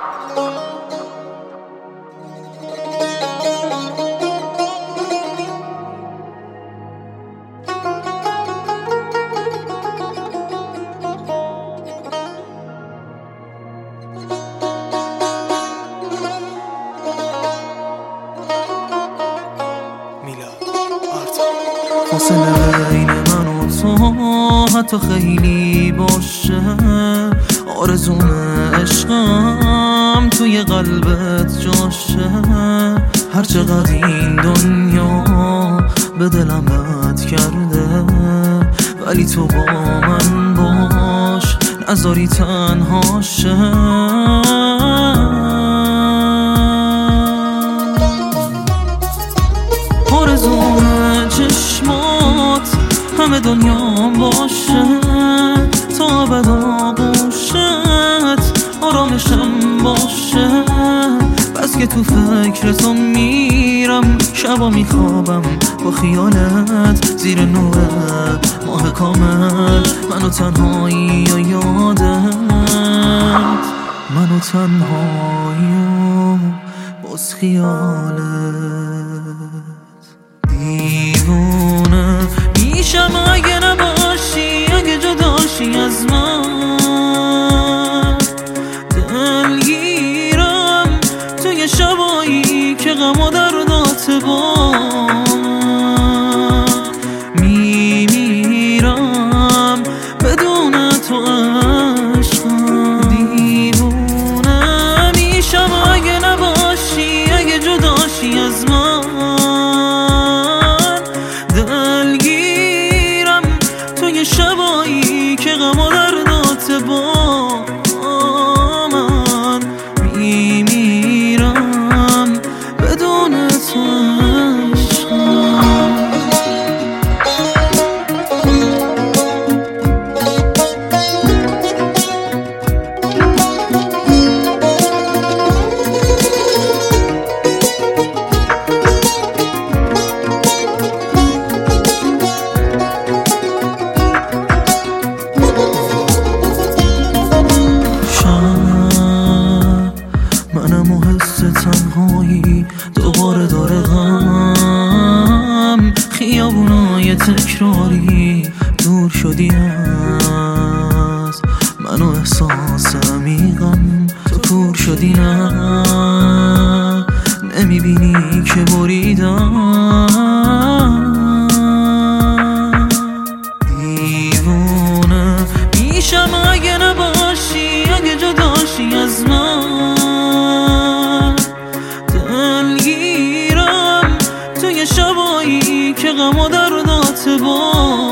فاصله بین من و تو حتی خیلی باشه، آرزوم عشقم توی قلبت جاشه. هر چقدر این دنیا به دلم بد کرده، ولی تو با من باش، نذاری تنها شه. آرزوم چشمات همه دنیا باشه، تا ابد آغوشت آرامشم باشه. بس که تو فکر تو میرم، شبا میخوابم با خیالت، زیر نور ماه کامل منو تنهایی و یادت، منو تنهایی و باز خیالت. دیوونه میشم اگه نباشی، اگه جداشی از من. دلگیرم توی شبایی که غم و دردات با من. میمیرم بدون تو عشقم. دیوونه میشم اگه نباشی، اگه جداشی از من. شبایی که غم و دردات با من. میمیرم بدون تو عشقم. تنهایی دوباره داره غم، خیابونای تکراری دور شدی از من و احساس عمیقم. تو کور شدی نه نمیبینی که بریدم. دیوونه میشم اگه نباشی، اگه جداشی از من. دلگیرم توی شبایی که غم و دردات با